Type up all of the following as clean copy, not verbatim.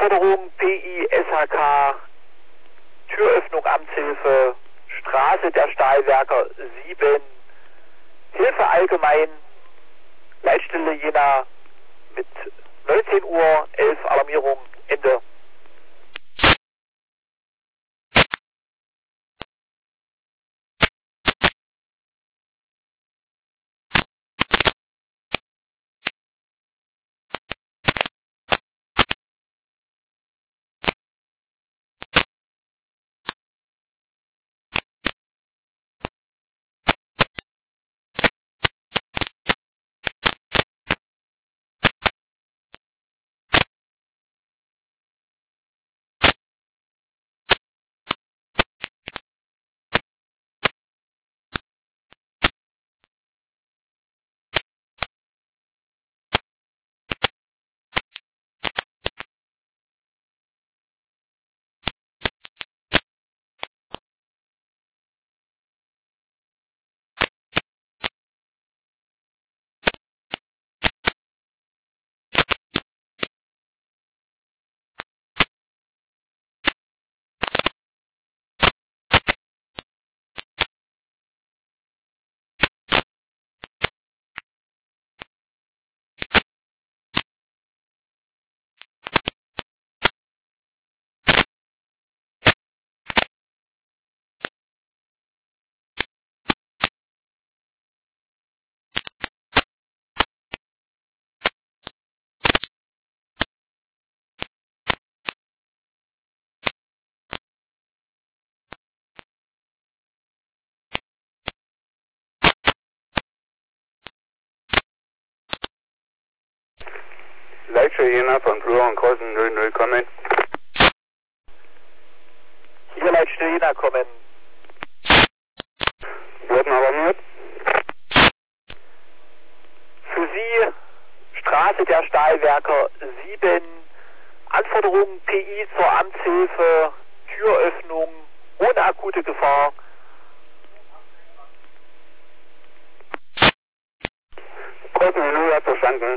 Anforderung PI SHK, Türöffnung Amtshilfe, Straße der Stahlwerker 7, Hilfe allgemein, Leitstelle Jena mit 19:11 Uhr, Alarmierung, Ende. Leitstelle Jena von Flur und Crossen 00 kommen. Hier Leitstelle Jena kommen. Wurden alarmiert. Für Sie Straße der Stahlwerker 7, Anforderung PI zur Amtshilfe, Türöffnung ohne akute Gefahr. Crossen 00 hat verstanden.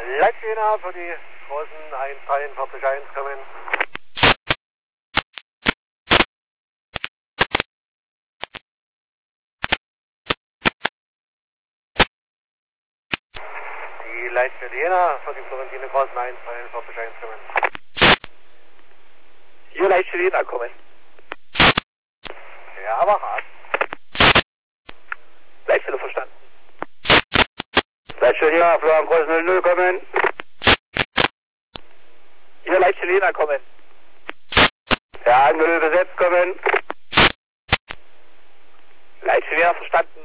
Leitjena für die großen 143.1 kommen. Die Leitstelle Jena für die Florentine großen 143.1 kommen. Hier Leitstelle Jena kommen. Ja, Apparat. Leitstelle verstanden. Leitstelle Jena, Florian Kreuz 00 kommen. Hier Leitstelle Jena kommen. Ja, 0 besetzt kommen. Leitstelle Jena verstanden.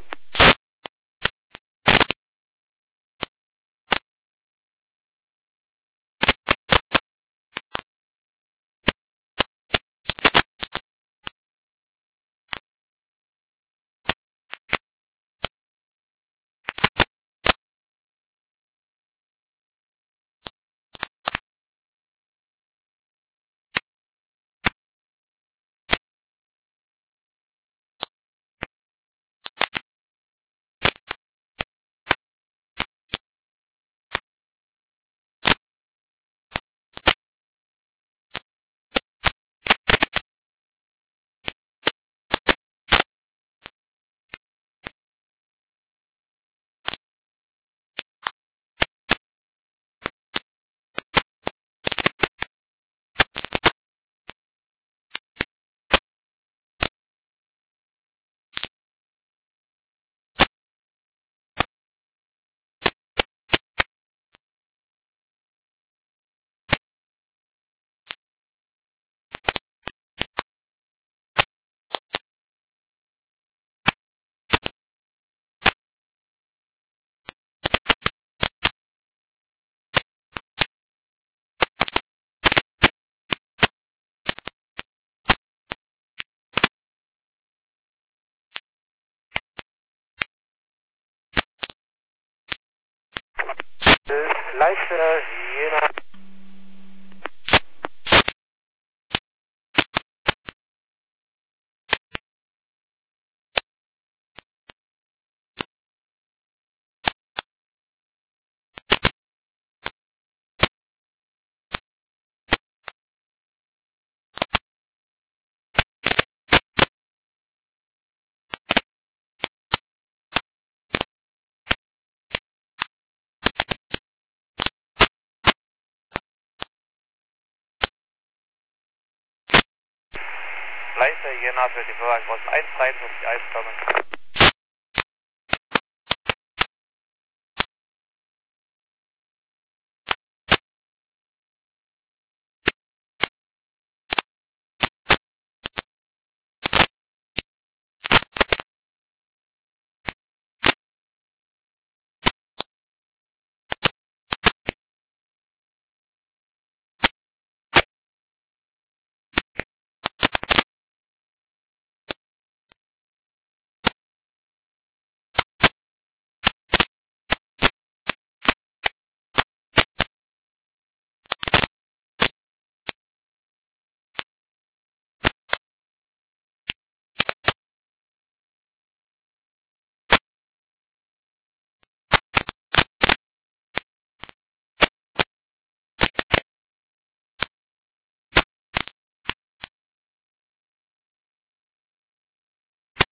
Leitstelle Jena. Leitstelle Jena für die Florian großen 143.1 kommen.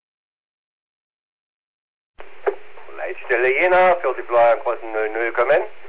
Leitstelle Jena für die Florian Großen 00 kommen.